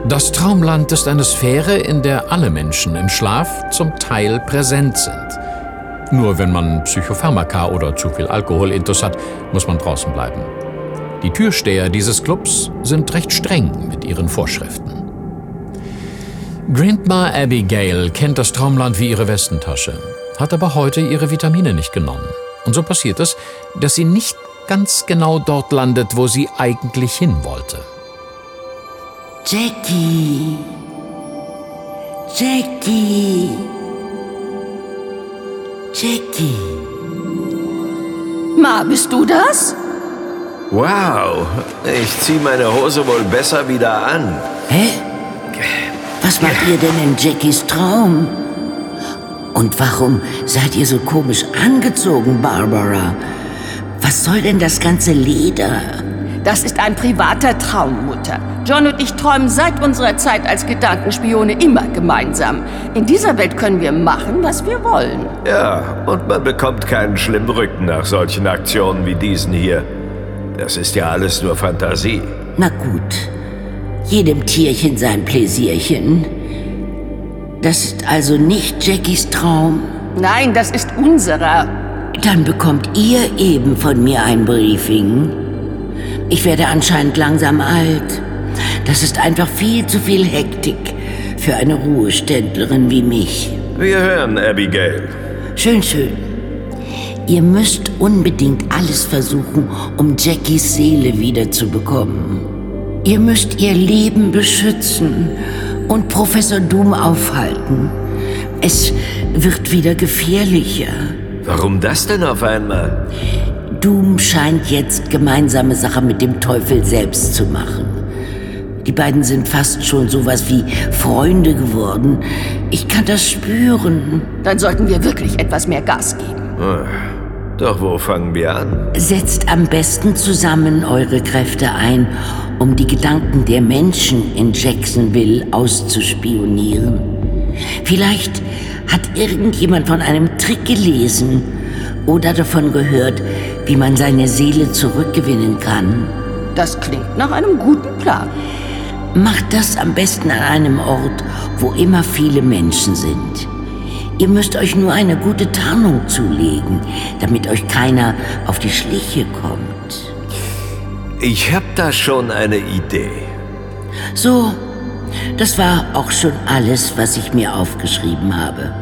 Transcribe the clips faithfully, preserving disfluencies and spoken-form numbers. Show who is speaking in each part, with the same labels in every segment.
Speaker 1: Das Traumland ist eine Sphäre, in der alle Menschen im Schlaf zum Teil präsent sind. Nur wenn man Psychopharmaka oder zu viel Alkoholintus hat, muss man draußen bleiben. Die Türsteher dieses Clubs sind recht streng mit ihren Vorschriften. Grandma Abigail kennt das Traumland wie ihre Westentasche, hat aber heute ihre Vitamine nicht genommen. Und so passiert es, dass sie nicht ganz genau dort landet, wo sie eigentlich hin wollte.
Speaker 2: Jackie! Jackie! Jackie!
Speaker 3: Ma, bist du das?
Speaker 4: Wow, ich zieh meine Hose wohl besser wieder an.
Speaker 2: Hä? Was macht ihr denn in Jackies Traum? Und warum seid ihr so komisch angezogen, Barbara? Was soll denn das ganze Leder?
Speaker 3: Das ist ein privater Traum, Mutter. John und ich träumen seit unserer Zeit als Gedankenspione immer gemeinsam. In dieser Welt können wir machen, was wir wollen.
Speaker 4: Ja, und man bekommt keinen schlimmen Rücken nach solchen Aktionen wie diesen hier. Das ist ja alles nur Fantasie.
Speaker 2: Na gut, jedem Tierchen sein Pläsierchen. Das ist also nicht Jackies Traum?
Speaker 3: Nein, das ist unserer.
Speaker 2: Dann bekommt ihr eben von mir ein Briefing. Ich werde anscheinend langsam alt. Das ist einfach viel zu viel Hektik für eine Ruheständlerin wie mich.
Speaker 4: Wir hören, Abigail.
Speaker 2: Schön, schön. Ihr müsst unbedingt alles versuchen, um Jackies Seele wiederzubekommen. Ihr müsst ihr Leben beschützen und Professor Doom aufhalten. Es wird wieder gefährlicher.
Speaker 4: Warum das denn auf einmal?
Speaker 2: Doom scheint jetzt gemeinsame Sache mit dem Teufel selbst zu machen. Die beiden sind fast schon sowas wie Freunde geworden. Ich kann das spüren.
Speaker 3: Dann sollten wir wirklich etwas mehr Gas geben.
Speaker 4: Doch wo fangen wir an?
Speaker 2: Setzt am besten zusammen eure Kräfte ein, um die Gedanken der Menschen in Jacksonville auszuspionieren. Vielleicht hat irgendjemand von einem Trick gelesen oder davon gehört, wie man seine Seele zurückgewinnen kann.
Speaker 3: Das klingt nach einem guten Plan.
Speaker 2: Macht das am besten an einem Ort, wo immer viele Menschen sind. Ihr müsst euch nur eine gute Tarnung zulegen, damit euch keiner auf die Schliche kommt.
Speaker 4: Ich hab da schon eine Idee.
Speaker 2: So, das war auch schon alles, was ich mir aufgeschrieben habe.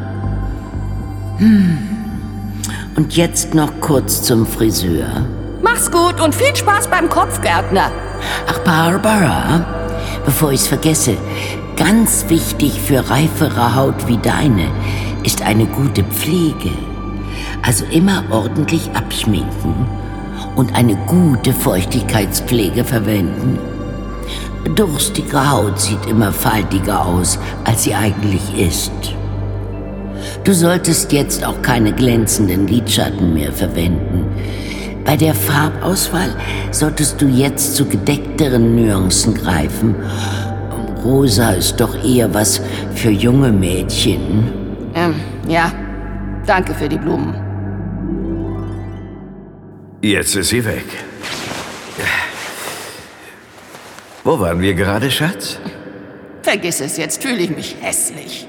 Speaker 2: Hm. Und jetzt noch kurz zum Friseur.
Speaker 3: Mach's gut und viel Spaß beim Kopfgärtner.
Speaker 2: Ach, Barbara, bevor ich's vergesse, ganz wichtig für reifere Haut wie deine ist eine gute Pflege. Also immer ordentlich abschminken und eine gute Feuchtigkeitspflege verwenden. Durstige Haut sieht immer faltiger aus, als sie eigentlich ist. Du solltest jetzt auch keine glänzenden Lidschatten mehr verwenden. Bei der Farbauswahl solltest du jetzt zu gedeckteren Nuancen greifen. Rosa ist doch eher was für junge Mädchen.
Speaker 3: Ähm, ja. Danke für die Blumen.
Speaker 4: Jetzt ist sie weg. Wo waren wir gerade, Schatz?
Speaker 3: Vergiss es, jetzt fühle ich mich hässlich.